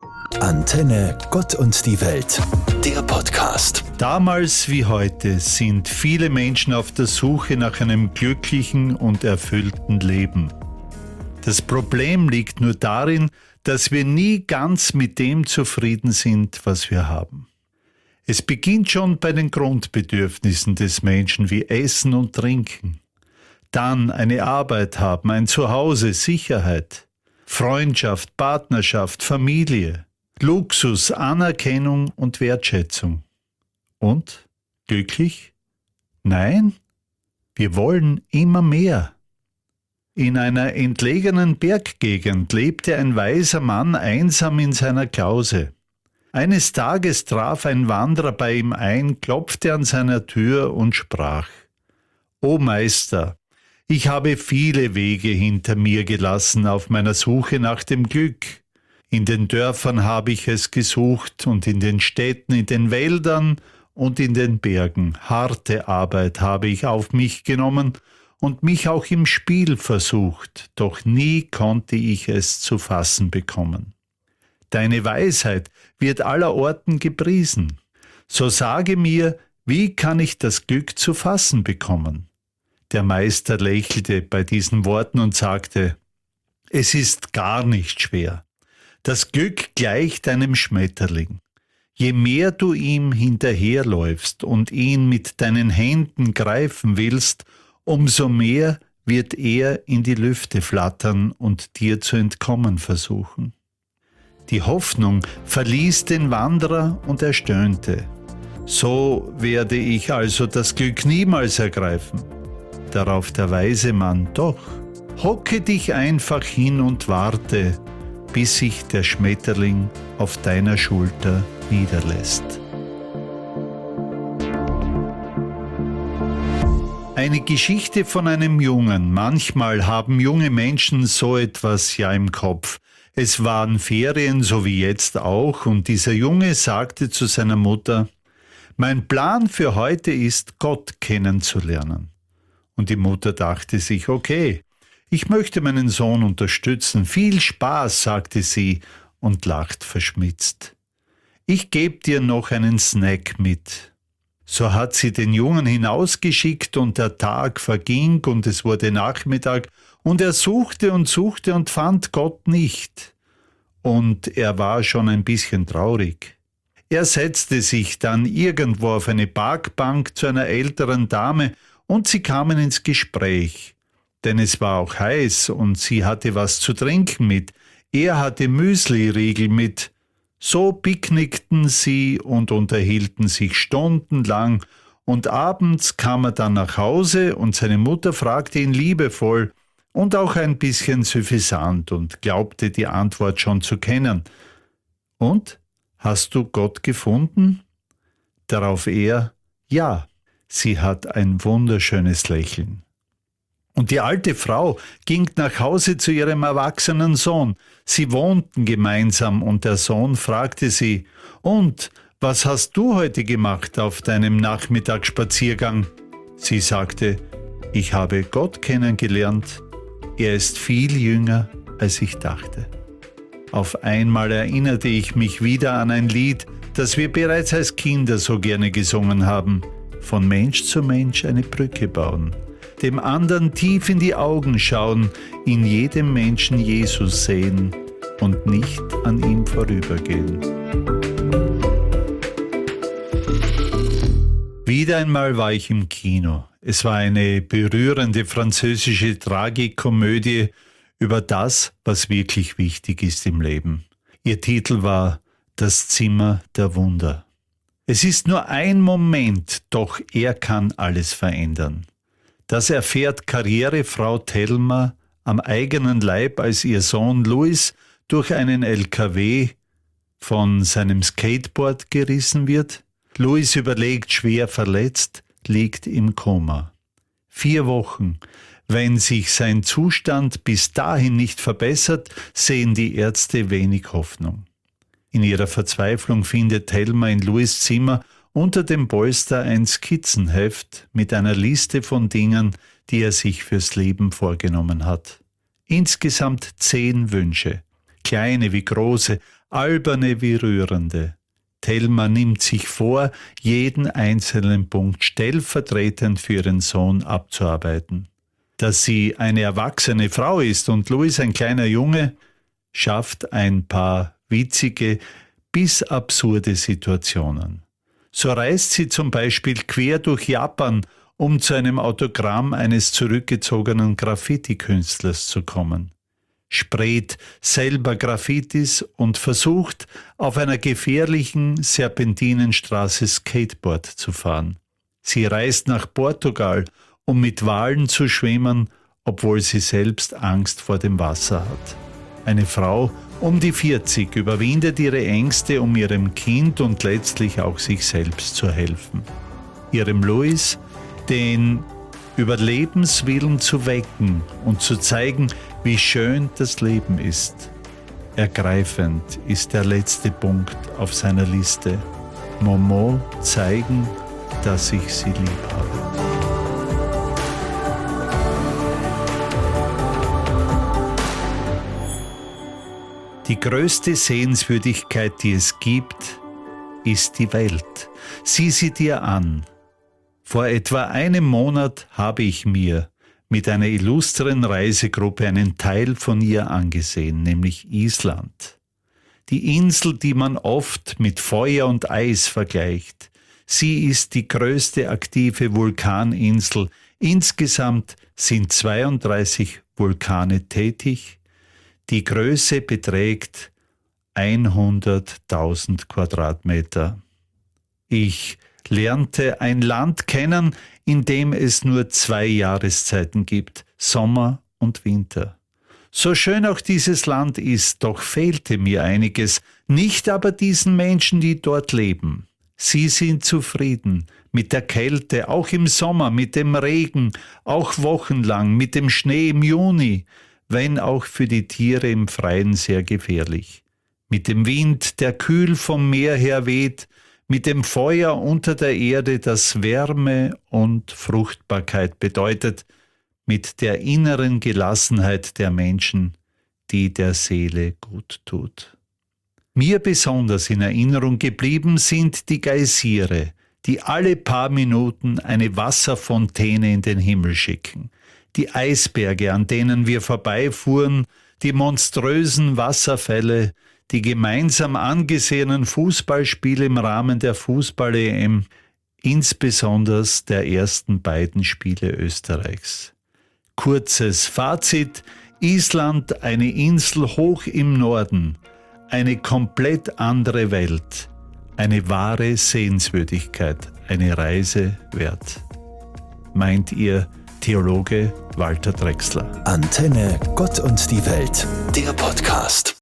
Antenne Gott und die Welt, der Podcast. Damals wie heute sind viele Menschen auf der Suche nach einem glücklichen und erfüllten Leben. Das Problem liegt nur darin, dass wir nie ganz mit dem zufrieden sind, was wir haben. Es beginnt schon bei den Grundbedürfnissen des Menschen wie Essen und Trinken. Dann eine Arbeit haben, ein Zuhause, Sicherheit, Freundschaft, Partnerschaft, Familie, Luxus, Anerkennung und Wertschätzung. Und? Glücklich? Nein, wir wollen immer mehr. In einer entlegenen Berggegend lebte ein weiser Mann einsam in seiner Klause. Eines Tages traf ein Wanderer bei ihm ein, klopfte an seiner Tür und sprach: »O Meister, ich habe viele Wege hinter mir gelassen auf meiner Suche nach dem Glück. In den Dörfern habe ich es gesucht und in den Städten, in den Wäldern und in den Bergen. Harte Arbeit habe ich auf mich genommen und mich auch im Spiel versucht, doch nie konnte ich es zu fassen bekommen. Deine Weisheit wird allerorten gepriesen. So sage mir, wie kann ich das Glück zu fassen bekommen?« Der Meister lächelte bei diesen Worten und sagte: »Es ist gar nicht schwer. Das Glück gleicht einem Schmetterling. Je mehr du ihm hinterherläufst und ihn mit deinen Händen greifen willst, umso mehr wird er in die Lüfte flattern und dir zu entkommen versuchen.« Die Hoffnung verließ den Wanderer und er stöhnte. »So werde ich also das Glück niemals ergreifen.« Darauf der weise Mann: »Doch, hocke dich einfach hin und warte, bis sich der Schmetterling auf deiner Schulter niederlässt.« Eine Geschichte von einem Jungen. Manchmal haben junge Menschen so etwas ja im Kopf. Es waren Ferien, so wie jetzt auch, und dieser Junge sagte zu seiner Mutter: »Mein Plan für heute ist, Gott kennenzulernen.« Und die Mutter dachte sich: »Okay, ich möchte meinen Sohn unterstützen. Viel Spaß«, sagte sie und lacht verschmitzt. »Ich gebe dir noch einen Snack mit.« So hat sie den Jungen hinausgeschickt und der Tag verging und es wurde Nachmittag und er suchte und fand Gott nicht. Und er war schon ein bisschen traurig. Er setzte sich dann irgendwo auf eine Parkbank zu einer älteren Dame und sie kamen ins Gespräch. Denn es war auch heiß und sie hatte was zu trinken mit. Er hatte Müsli-Riegel mit. So picknickten sie und unterhielten sich stundenlang und abends kam er dann nach Hause und seine Mutter fragte ihn liebevoll und auch ein bisschen suffisant und glaubte die Antwort schon zu kennen: »Und, hast du Gott gefunden?« Darauf er: »Ja.« Sie hat ein wunderschönes Lächeln. Und die alte Frau ging nach Hause zu ihrem erwachsenen Sohn. Sie wohnten gemeinsam und der Sohn fragte sie: »Und, was hast du heute gemacht auf deinem Nachmittagsspaziergang?« Sie sagte: »Ich habe Gott kennengelernt. Er ist viel jünger, als ich dachte.« Auf einmal erinnerte ich mich wieder an ein Lied, das wir bereits als Kinder so gerne gesungen haben: Von Mensch zu Mensch eine Brücke bauen, dem anderen tief in die Augen schauen, in jedem Menschen Jesus sehen und nicht an ihm vorübergehen. Wieder einmal war ich im Kino. Es war eine berührende französische Tragikomödie über das, was wirklich wichtig ist im Leben. Ihr Titel war »Das Zimmer der Wunder«. Es ist nur ein Moment, doch er kann alles verändern. Das erfährt Karrierefrau Thelma am eigenen Leib, als ihr Sohn Louis durch einen LKW von seinem Skateboard gerissen wird. Louis überlegt, schwer verletzt, liegt im Koma. 4 Wochen. Wenn sich sein Zustand bis dahin nicht verbessert, sehen die Ärzte wenig Hoffnung. In ihrer Verzweiflung findet Thelma in Louis' Zimmer unter dem Polster ein Skizzenheft mit einer Liste von Dingen, die er sich fürs Leben vorgenommen hat. Insgesamt 10 Wünsche, kleine wie große, alberne wie rührende. Thelma nimmt sich vor, jeden einzelnen Punkt stellvertretend für ihren Sohn abzuarbeiten. Dass sie eine erwachsene Frau ist und Louis ein kleiner Junge, schafft ein paar witzige bis absurde Situationen. So reist sie zum Beispiel quer durch Japan, um zu einem Autogramm eines zurückgezogenen Graffiti-Künstlers zu kommen. Sprayt selber Graffitis und versucht, auf einer gefährlichen Serpentinenstraße Skateboard zu fahren. Sie reist nach Portugal, um mit Walen zu schwimmen, obwohl sie selbst Angst vor dem Wasser hat. Eine Frau um die 40 überwindet ihre Ängste, um ihrem Kind und letztlich auch sich selbst zu helfen. Ihrem Louis den Überlebenswillen zu wecken und zu zeigen, wie schön das Leben ist. Ergreifend ist der letzte Punkt auf seiner Liste. Momo zeigen, dass ich sie lieb habe. Die größte Sehenswürdigkeit, die es gibt, ist die Welt. Sieh sie dir an. Vor etwa einem Monat habe ich mir mit einer illustren Reisegruppe einen Teil von ihr angesehen, nämlich Island. Die Insel, die man oft mit Feuer und Eis vergleicht. Sie ist die größte aktive Vulkaninsel. Insgesamt sind 32 Vulkane tätig. Die Größe beträgt 100.000 Quadratmeter. Ich lernte ein Land kennen, in dem es nur 2 Jahreszeiten gibt, Sommer und Winter. So schön auch dieses Land ist, doch fehlte mir einiges, nicht aber diesen Menschen, die dort leben. Sie sind zufrieden mit der Kälte, auch im Sommer, mit dem Regen, auch wochenlang, mit dem Schnee im Juni, wenn auch für die Tiere im Freien sehr gefährlich. Mit dem Wind, der kühl vom Meer her weht, mit dem Feuer unter der Erde, das Wärme und Fruchtbarkeit bedeutet, mit der inneren Gelassenheit der Menschen, die der Seele gut tut. Mir besonders in Erinnerung geblieben sind die Geysire, die alle paar Minuten eine Wasserfontäne in den Himmel schicken. Die Eisberge, an denen wir vorbeifuhren, die monströsen Wasserfälle, die gemeinsam angesehenen Fußballspiele im Rahmen der Fußball-EM, insbesondere der ersten beiden Spiele Österreichs. Kurzes Fazit: Island, eine Insel hoch im Norden, eine komplett andere Welt, eine wahre Sehenswürdigkeit, eine Reise wert. Meint ihr Theologe Walter Drechsler. Antenne Gott und die Welt, der Podcast.